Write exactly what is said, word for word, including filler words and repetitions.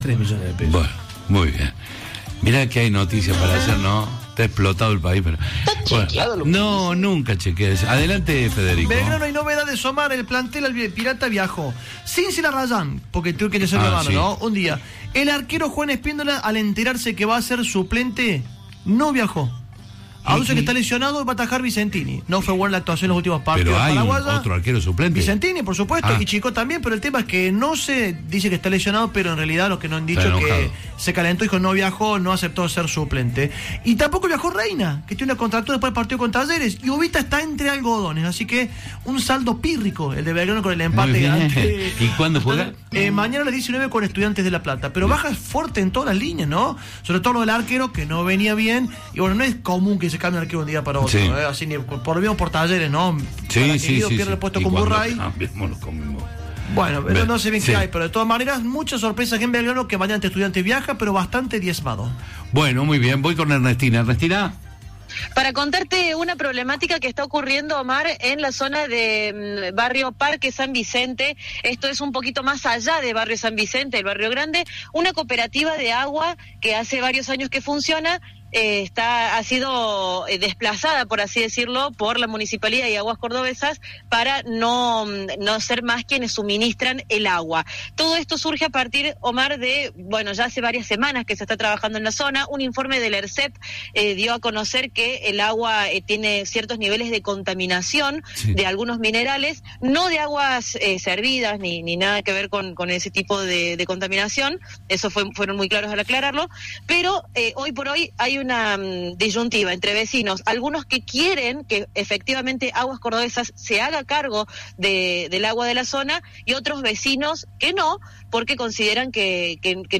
tres millones de pesos. Bueno, muy bien. Mirá que hay noticias para hacer, ¿no? Está explotado el país, pero... Bueno, no, nunca chequeé. Adelante, Federico. Belgrano, hay novedades, Omar. El plantel al Pirata viajó sin Sila Rayán, porque tuvo que ser Ah, hermano, sí. ¿no? Un día. El arquero Juan Espíndola, al enterarse que va a ser suplente, no viajó. Aduce que está lesionado y va a atajar Vicentini. No fue buena la actuación en los últimos partidos. Pero hay un, Paraguaya. otro arquero suplente. Vicentini, por supuesto, Ah. y Chico también, pero el tema es que no se dice que está lesionado, pero en realidad lo que nos han dicho Está es que enojado. se calentó, dijo no viajó, no aceptó ser suplente. Y tampoco viajó Reina, que tiene una contractura después del partido con Talleres, y Ubita está entre algodones, así que un saldo pírrico el de Belgrano con el empate. Muy bien. ante- ¿Y cuándo juega? Eh, mañana a las diecinueve con Estudiantes de La Plata, pero baja fuerte en todas las líneas, ¿no? Sobre todo lo del arquero, que no venía bien, y bueno, no es común que se cambie el arquero un día para otro, Sí. ¿eh? Así ni por lo mismo por Talleres, ¿no? Sí, Para que sí, Guido sí. pierda sí. el puesto Y con cuando Burray. cambiemos, lo comemos. Bueno, pero Ve- no sé bien sí. qué hay, pero de todas maneras, muchas sorpresas en Belgrano, que mañana este estudiante viaja, pero bastante diezmado. Bueno, muy bien. Voy con Ernestina. Ernestina. Para contarte una problemática que está ocurriendo, Omar, en la zona de mm, barrio Parque San Vicente. Esto es un poquito más allá de barrio San Vicente, el barrio grande. Una cooperativa de agua que hace varios años que funciona. Eh, está ha sido eh, desplazada, por así decirlo, por la Municipalidad y Aguas Cordobesas para no, no ser más quienes suministran el agua. Todo esto surge a partir, Omar, de, bueno, ya hace varias semanas que se está trabajando en la zona. Un informe del ERCEP eh, dio a conocer que el agua eh, tiene ciertos niveles de contaminación Sí. de algunos minerales, no de aguas eh, servidas ni, ni nada que ver con, con ese tipo de, de contaminación. Eso fue, fueron muy claros al aclararlo, pero eh, hoy por hoy hay una um, disyuntiva entre vecinos, algunos que quieren que efectivamente Aguas Cordobesas se haga cargo de, del agua de la zona, y otros vecinos que no, porque consideran que, que, que